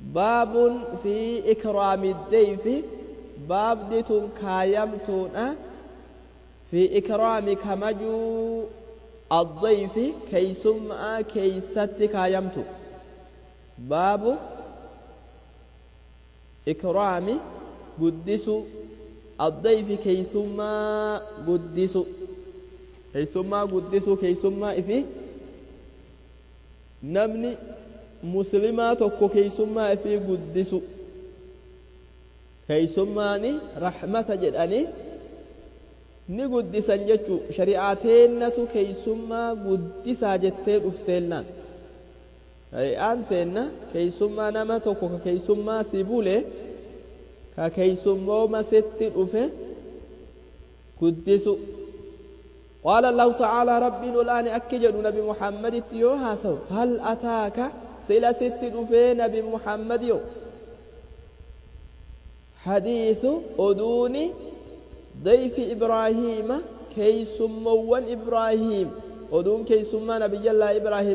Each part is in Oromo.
باب في إكرام الضيف باب ديتون كايمتون في إكرام كمجو الضيف كيسم كيست كايمتو باب إكرام قدسو الضيف كيسما قدسو كيسما قدسو كيسما إفي نمني مسلمات وكو كيسما إفي قدسو كيسماني رحمة جداني ni guddisan jechuu shari'aateennatu keeysummaa guddisaa jettee dhufteennan shari'aan teenna keeysummaa nama tokko ka keeysummaa si bule ka keeysummooma sitti dhufe guddisu qaala allahu ta'aalaa rabbiin ol'aane akki jedhu nabi muhammaditti yoo haasawu hal ataaka sila sitti dhufee nabi muhammad yoo hadiisu oduuni ضيف إبراهيم كيسموان إبراهيم ودون كيسما نبي الله إبراهيم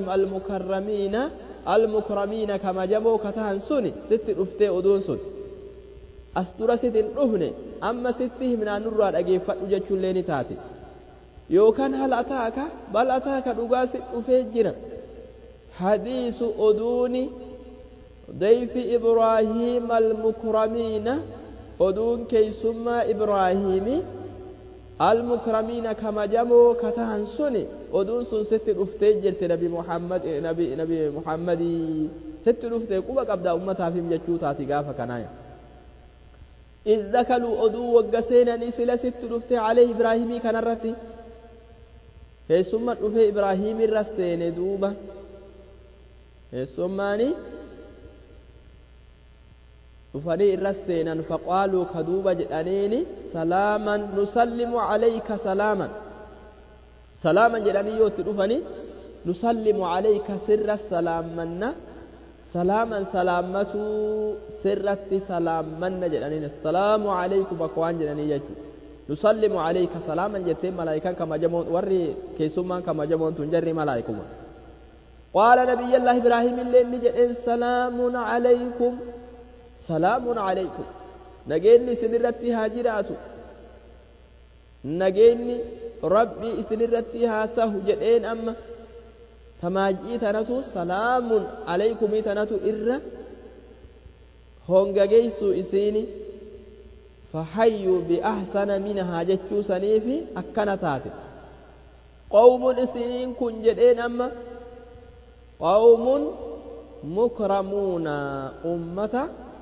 المكرمين كما جمو كتان سني ست رفتي ودون سن أسترى ست رهن أما سته من النور أجيب فتوجة لين تاتي يوكان هل أتاك بل أتاك رقاس أفجر حديث أدون ضيف إبراهيم المكرمين ودون كيسما إبراهيم المكرمين كما جمو كتان سني ودون سن ست رفتي نبي محمد ست رفتي قبا قبدا أمتها في مجتوتاتي قافة كنايا إذ ذكلوا أدو وقسينا نسل ست رفتي عليه إبراهيم كنرتي كيسما رفتي إبراهيم الرسين دوبا كيسماني dhufanii irras seenan faqaaluu kaduuba jedhaniini salaaman nusallimu calayka salaaman jedhanii yoo itti dhufanii nusallimu calayka sirra salaammanna salaaman salaammatuu sirratti salaammanna jedhaniin assalaamu calaykum akka waan jedhanii jechuudha nusallimu calayka salaaman jettee malaayikaan kamajamoon warri keessummaan kamajamoon tun jarri malaayikuma qaala nabiyyallaahi ibraahim illee inni jedheen salaamun calaykum سلام عليكم نجيني سنرتي هاجراتو نجيني ربي سنرتي هاسه جدين أما تماجي تنتو سلام عليكم تنتو إرّا هونغا جيسو إسيني فحيوا بأحسن منها جتشو سنيفي أكنتات قوم إسينين كن جدين أما قوم مكرمون أمة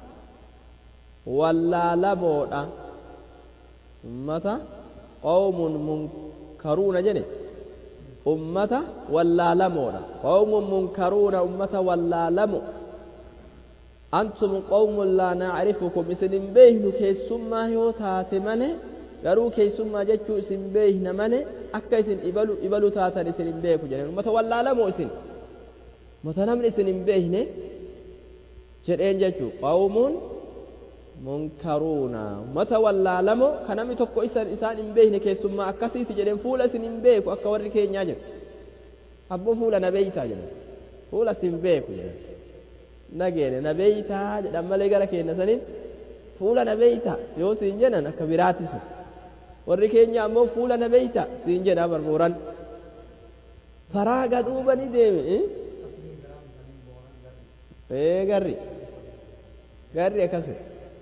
wallaallamoodha ummata qawmun munkaruuna jedhe ummata wallaalamoodha qawmun munkaruuna ummata wallaalamo antum qawmun laa nacrifukum isin hin beeynu keessummaa yoo taate male garuu keessummaa jechuu isin beeyna male akka isin ibalu taatan isin hin beeku jedhen ummata wallaalamoo isin ummata namni isin hin beeyne jedheen jechuu qawmun munkaruuna mata wallaalamo kanami tokko isaan hin beekne keessummaa akkasiiti jedhen fuula isin hin beeku akka warri keenyaa jedhu abbo fuula na beeytaa jedhan fuula isin beeku jedhan nageene na beeytaa jedhan malee gara keenya saniin fuula na beeytaa yoo siin jedhan akka biraatisu warri keenya ammoo fuula na beeytaa siin jedha barbuuran faraaga duuba ni deeme garri akkasi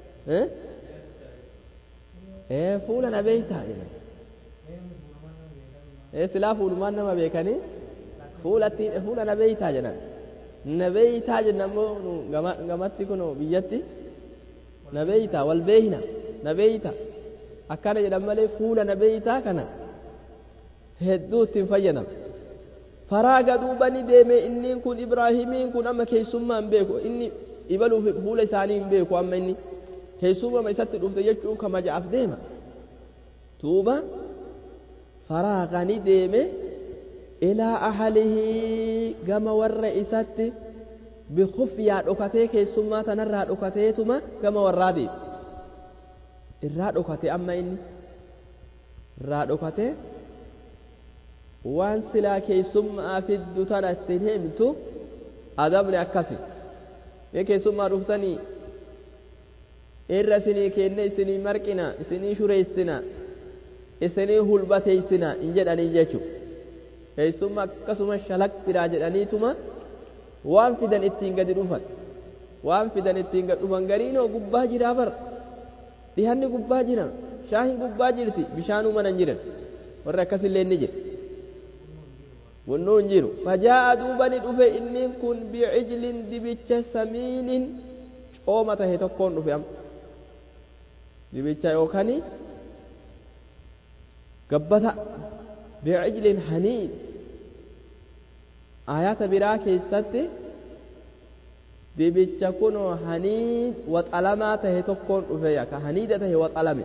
fuula na beeytaa jedhan silaa fuulumaan nama beekanii fuula na beeytaa jedhan na beeytaa jedhan ammoo gamatti kun biyyatti na beeytaa wal beeyna na beeytaa akkana jedhan malee fuula na beeytaa kana hedduu ittiin fayyadam faraaga duuba ni deeme inniin kun ibraahimiin kun amma keessummaa hin beeku inni ibaluuf fuula isaanii hin beeku amma inni keessummaa isatti dhufte jechuun kamajaaf deema tuuba faraaga ni deeme ilaa ahalihi gama warra isatti bikufyaa dhokatee keessummaa tanarraa dhokateetuma gama warraa deeme irraa dhokate amma inni irraa dhokate waan silaa keessummaa fiddu tana ittiin himtu adabni akkasi keessummaa dhuftanii irra isinii kenne isinii marqina isinii shureessina isinii hulbateessina in jedhanii jechuudha keessummaa akkasuma shalaqqiraa jedhaniituma waan fidan ittiin gadi dhufan waan fidan ittiin gadi dhufan gariinoo gubbaa jiraa bara dhihanni gubbaa jira shaahin gubbaa jirti bishaanuu mana hin jiran warri akkasillee ni jira wannoo hin jiru fajaa'a duubani dhufe inni kun bicijlin dibicha samiinin cooma tahe tokkoon dhufe amma dibicha yookaan gabbata bicijlin haniin ayata biraa keessatti dibicha kunoo haniin waxalamaa tahe tokkoon dhufe ka haniida tahe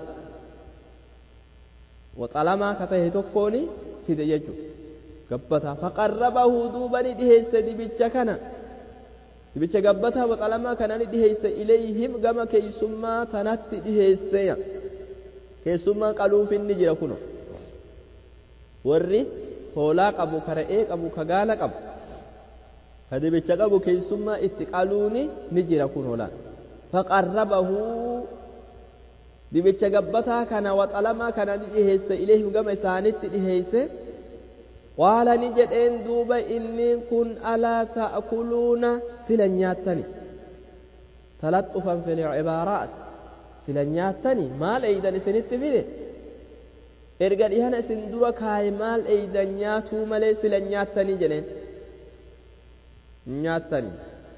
waxalamaa ka tahe tokkoon fide jechuudha gabbata faqarrabahu duubani dhiheesse dibicha kana dibicha gabbata waxalamaa kanani dhiheesse ilayhim gama keessummaa tanatti dhiheesse keessummaa qaluufinni jira kuno warri hoolaa qabu ka re'ee qabu ka gaala qabu ka dibicha qabu keessummaa itti qaluuni ni jira kunoolaa faqarrabahu dibicha gabbataa kana waxalamaa kanani dhiheesse ilayhim gama isaanitti dhiheesse qaala ni jedheen duuba inni kun alaa ta'kuluuna sila nyaattani talaxxufan fil cibaaraat sila nyaattani maal eeydan isinitti fide erga dhihana isin dura kaaye maal eeydan nyaatuu malee sila nyaattanii jedheen nyaattani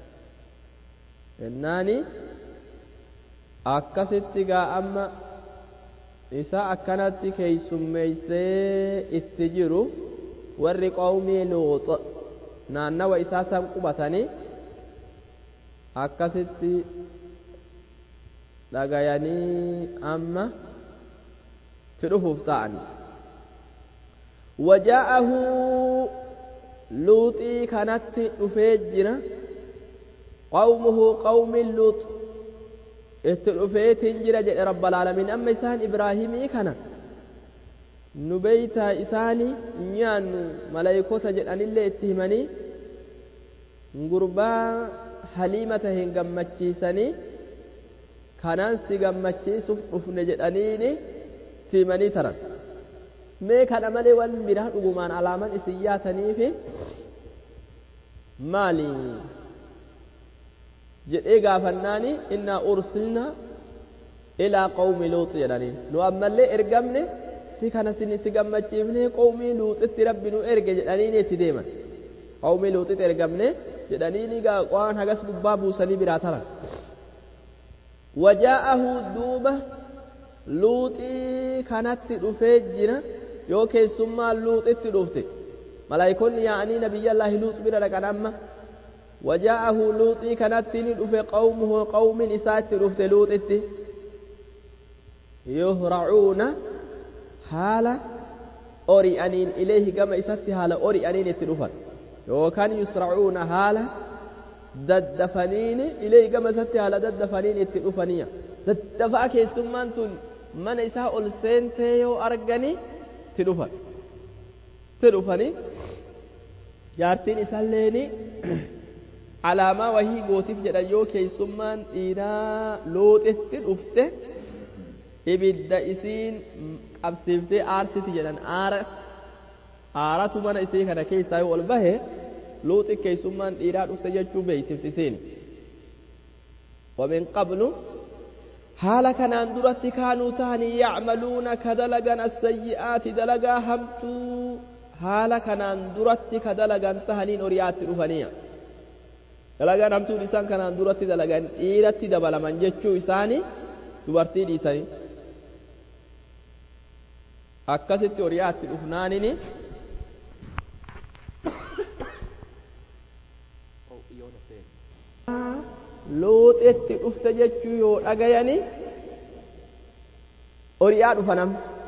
ennaani akkasitti gaa amma isa akkanatti keeysummeeysee itti jiru warri qawmii luux naannawa isaa san qubatanii akkasitti dhagayanii amma ti dhufuuf ta'ani wajaa'ahu luuxii kanatti dhufee jira qawmuhu qawmi luux itti dhufeetiin jira jedhe rabbal aalamiin amma isaan ibraahimii kana nu beeytaa isaani nyaannu malaykota jedhanillee itti himanii gurbaa haliima tahen gammachiisanii kanaan si gammachiisuuf dhufne jedhaniini itti himanii taran mee kana malee wan biraa dhugumaan alaaman isin yaataniifi maali jedhee gaafannaani innaa ursilna ilaa qawmi luuxi jedhaniin nu ammallee ergamne si kana si gammachiifne qawmii luuxitti rabbi nu erge jedhaniini itti deeman qawmii luuxitti ergamne jedhaniini waan hagas gubbaa buusanii biraa taran wajaa'ahu duuba luuxii kanatti dhufee jira yoo keessummaa luuxitti dhufte malaayikonni yaa'anii nabiyyallaahi luux bira dhaqan amma wajaa'ahu luuxii kanatti ni dhufe qawmuhu qawmiin isaatti dhufte luuxitti yuhracuuna haala ori'aniin ilayhi gama isatti haala ori'aniin itti dhufan yookaan yusracuuna haala daddafaniini ilayhi gama isatti haala daddafaniin itti dhufaniya daddafaa keessummaan tun mana isaa ol seentee yoo argani itti dhufani jaartiin isaalleeni alaamaa wahii gootiif jedhan yoo keessummaan dhiiraa luuxitti dhufte ibidda isiin qabsiiftee aarsiti jedhan aaratu mana isii kana keessaa yoo ol bahe luuxi keessummaan dhiiraa dhufte jechuu beeksifti isiin wamin qabnu haala kanaan duratti kaanuu ta'anii yacmaluuna ka dalagan assayyi'aati dalagaa hamtuu haala kanaan duratti ka dalagan tahaniin oriyaatti dhufaniya dalagaan hamtuun isaan kanaan duratti dalagan dhiiratti dabalaman jechuu isaanii dubartii dhiisanii akkasitti oriyaatti dhufnaanini luuxitti dhufte jechuu yoo dhagayani oriyaa dhufanam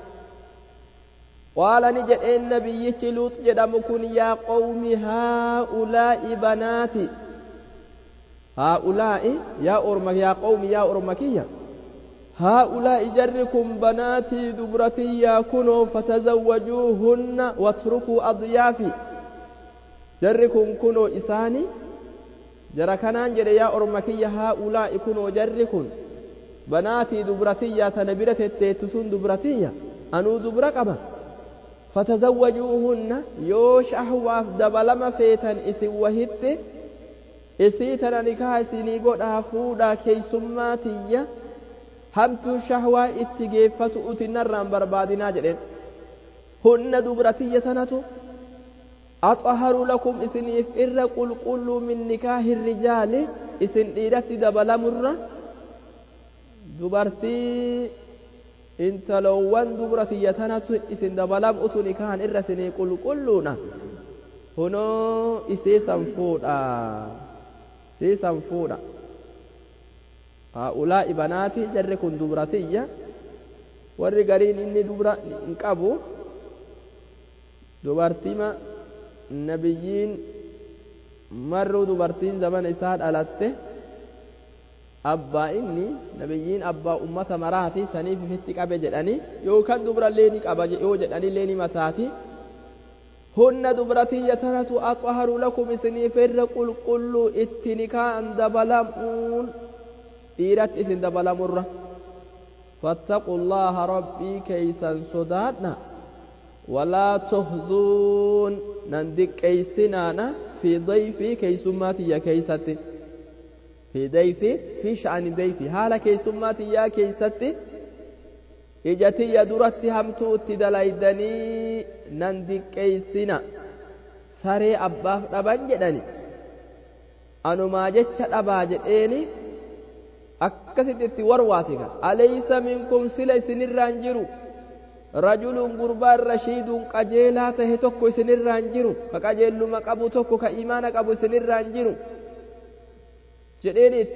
qaala ni jedheen nabiyyichi luux jedhamu kun yaa qawmi haa'ulaa'i banaati haa'ulaa'i yaa qawmi yaa orma kiyya haa'ulaa'i jarri kun banaatii dubratiyyaa kunoo fatazawwajuuhunna watrukuu adyaafi jarri kun kunoo isaani جرى كانان جرى يا أرمكي هؤلاء كنوا جركن بناتي دبرتية تنبرة التيتسون دبرتية أنو دبرك أبا فتزوجوهن يوش أحواف دبلما فيتن إسي وهت إسي تنانكا إسيني قد أفودا كي سماتية همتو شهوة اتقيفة أتنران بربادنا جرين هن دبرتية تنتو أطهر لكم إسنيف إر قل من نكاه الرجال إسن إيرت دبلا مرة دبرتي انت لوان دبرتي يتنتو إسن دبلا أتو نكاهن إر سني قلنا هنا إسي سنفودا هؤلاء بناتي جركن دبرتي والرقرين إني دبرة انقبو دبرتي ما nabiyyiin marruu dubartiin zaman isaa dhalatte abbaa inni nabiyyiin abbaa ummata maraati saniif ifitti qabe jedhanii yookaan dubrallee ni qaba yoo jedhanillee ni mataati hunna dubratiyya tanatu axharu lakum isiniif irra qulqulluu itti nikaan dabalamuun dhiiratti isin dabalamurra fattaqullaha rabbii keeysan sodaadha ولا تخزون نندك كيسنانا في ضيفي كيسماتي يا كيستي في ضيفي في شأن ضيفي حال كيسماتي يا كيستي إجتي يدرتي همتو تدلايدني نندك كيسنا سري أبا ربان جدني أنو ما جتش أبا جدني أكست ورواتك أليس منكم سلي سنرانجرو رجل غربان رشيد قجيلا ته tokko isinirraan jiru ka qajeeluma qabu tokko ka iimaana qabu isinirraan jiru jedheen itti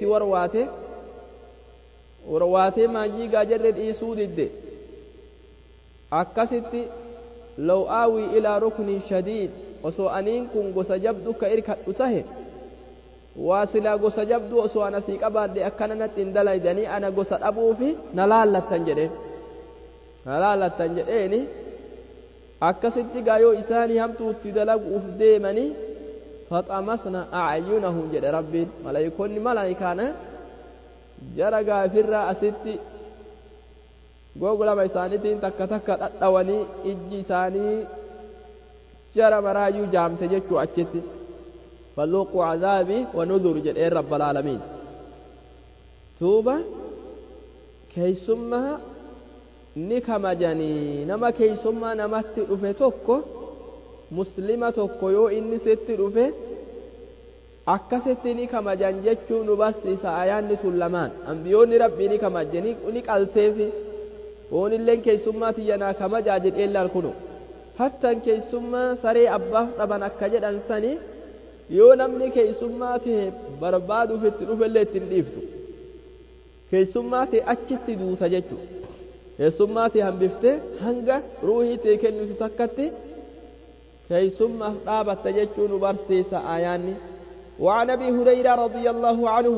warwaate maayii gaajarre dhiisuu didde akkasitti law aawi ilaa ruknin shadiid osoo aniin kun gosa jabdu ka irkadhu tahe waa silaa gosa jabdu osoo ana sii qabaadde akkana natti hin dalaydanii ana gosa dhabuufi na laallattan jedheen halaalatan jedheeni akkasitti gaayoo isaanii hamtuutti dalaguuf deemanii faxamasna acyunahum jedhe rabbiin malaayikoonni malaayikaana jara gaafirraa asitti goglama isaaniitiin takka takka dhadhawanii ijji isaanii jara maraayyuu jaamte jechuu achitti فذوقوا عذابي ونذر جدير رب العالمين توبة كيسمها نكما جاني نما كيسمها نمت رفه توكو مسلمة توكو يو إني ست رفه akkasitti ni kamajan jechuun nu barsiisa ayaanni tun lamaan ambiyoonni rabbii ni kamajani ni qalteefi oonilleen keessummaa tiyyanaa kamajaa jedhee laal kunu hattan keessummaa saree abbaaf dhaban akka jedhan sani yoo namni keessummaa ta'e barbaaduuf itti dhufellee ittiin dhiiftu keessummaa ta'e achitti duuta jechuudha keessummaa ta'e hambiftee hanga ruuhii ta'e kennitu takkatti keessummaaf dhaabatta jechuun nu barsiisa ayaanni. وعن ابي هريره رضي الله عنه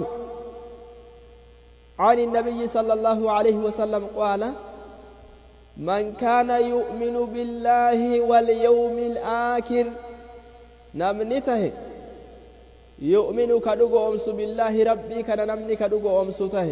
عن النبي صلى الله عليه وسلم قال من كان يؤمن بالله واليوم الآخر نمنته يؤمن كدغو أمس بالله ربي كان نمني كدغو أمس ته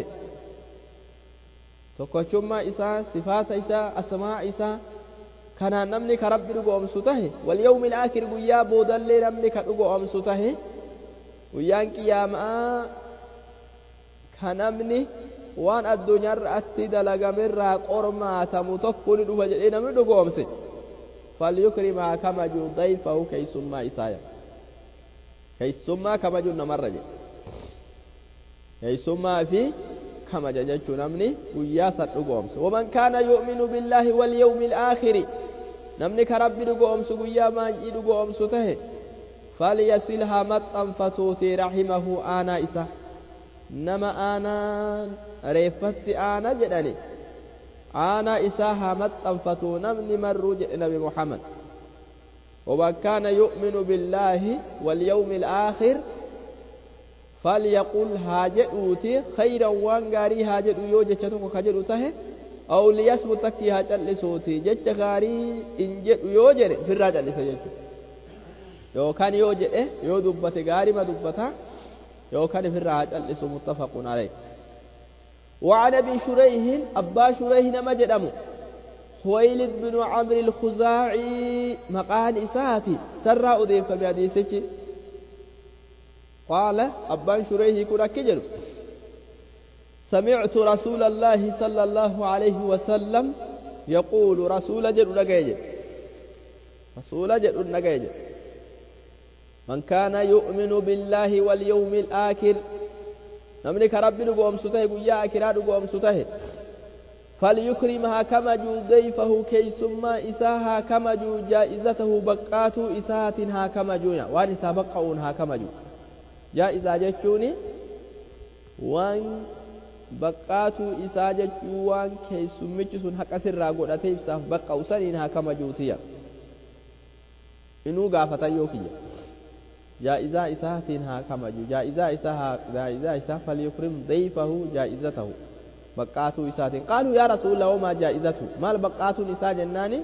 تكوشما إسا صفات إسا أسماء إسا كان نمني كربي دغو أمس ته واليوم الآخر قيا بودل نمني كدغو أمس ته guyyaan qiyaamaa kanamni waan addunyaarratti dalagamerraa qormaatamu tokko ni dhufa jedhee namni dhugoomse falyukrimaa kamaju dayfahu keeysummaa isaaya keeysummaa kamajuun namarra jedhe keeysummaa fi kamaja jechuu namni guyyaa san dhugoomse waman kaana yu'minu billaahi walyawmi alaakhiri namni ka rabbi dhugoomsu guyyaa maay'ii dhugoomsu tahe فليصلها مطعم فتوتي رحمه آنا إسا نما آنا ريفت آنا جدني آنا إساها مطعم فتو نمني مرو نبي محمد ومن كان يؤمن بالله واليوم الآخر فليقل هاجئوتي خيرا وانغاري هاجئو يوجتك خجئوته أو ليسمت تكي هاجئلسوتي جتك غاري إنجئو يوجر في الراجل لسجدك yookaan yoo jedhe yoo dubbate gaarima dubbata يوكان في الرهاج الإس متفق عليه. وعن أبي شريح أبا شريح نمجد أمو خويلد بن عمرو الخزاعي مقال إساتي سرى أضيف بحديثك قال أبا شريح كنا كجر سمعت رسول الله صلى الله عليه وسلم يقول رسول جل نجيج رسول جل نجيج من كان يؤمن بالله واليوم الآخر نملك ربي نقوم سته قيا أكرا نقوم سته فليكرمها كما جو ضيفه كي ثم إساها كما جو جائزته بقات إساتها كما جو وان إسا بقعونها كما جو جائزة جتوني وان بقات إسا جتو وان كي سمجسون حق سر قدته إساف بقعو سنينها كما جوتيا إنو غافتا يوكيا جائزة إساتها كما جو جائزة إساها فليكرم ضيفه جائزته بقاتو إساتين قالوا يا رسول الله ما جائزته ما البقاتو نساء جناني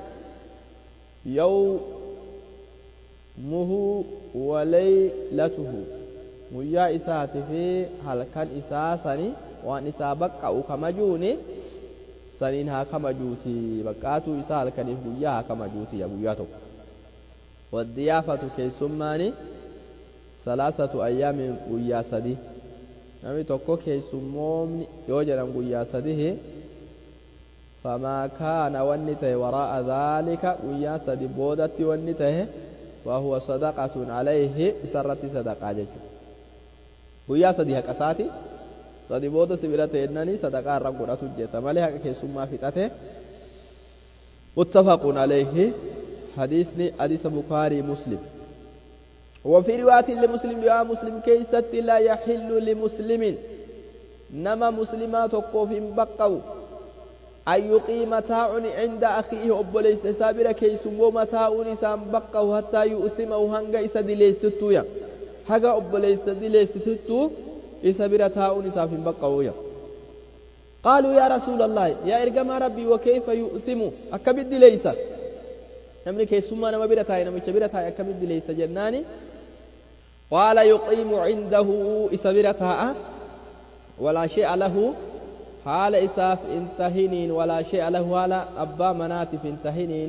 يومه وليلته ويا إساتي في هل كان إساسني وان إسا بقعو كما جوني سنينها كما جوتي بقاتو إسا هل كان وياها كما جوتي يبوياتو والضيافة كي سماني 3 أيام ويا سدي namni tokko keessummoomni yoo jedhan guyyaa sadihi famaa kaana wanni tahe waraa'a dhaalika guyyaa sadi boodatti wanni tahe wahuwa sadaqatun alayhi isarratti sadaqaa jechuudha guyyaa sadi haqa isaati sadi booda sibira ta'ennanii sadaqaa irra godhatu jetta malee haqa keessummaa fixate muttafaqun alayhi hadiisni hadiisa bukaarii muslim وفي رواية لمسلم يا مسلم كيست لا يحل لمسلم نما مسلمات وقوف بقوا أن يقيم متاع عند أخيه أبوليس سابر كيس ومتاع نسام بقوا حتى يؤثمه هنگا إسد ليستو يا حقا أبوليس ليستو إسابر تاع نسام بقوا قالوا يا رسول الله يا إرقام ربي وكيف يؤثم أكبد ليس نمني كيس ما نما برتاي نما برتاي أكبد ليس جناني قال يقيم عنده إسابرتها ولا شيء له حال إساف انتهنين ولا شيء له على أبا مناتف انتهنين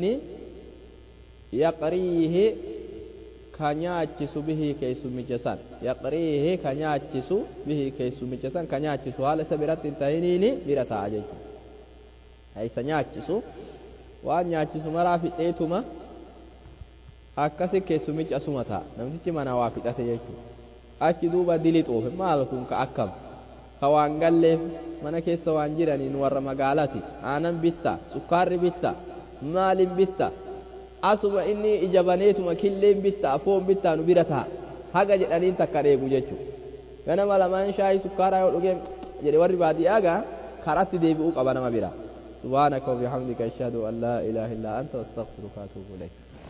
يقريه كنياتشس به كيس مجسان يقريه كنياتشس به كيس مجسان كنياتشس حال إسابرت انتهنين برتا عجيج أي سنياتشس وأن ياتشس مرافق إيتما akkasi keessumichi asuma ta'a namtichi mana waa fixate jechuudha achi duuba dili xoofe maal kun ka akkam ka waan galleef mana keessa waan jiraniin warra magaalati aanan bitta sukkaarri bitta maalin bitta asuma inni ijabaneetuma killeen bitta foon bitta nu bira ta'a haga jedhaniin takka dheegu jechuudha ganama lamaan shaayii sukkaaraa yoo dhugee jedhe warri baadiyyaa karatti deebi'uu qaba nama bira subhaanaka wa bihamdika ashhadu an laa ilaaha illaa anta astaghfiruka wa atuubu ilayk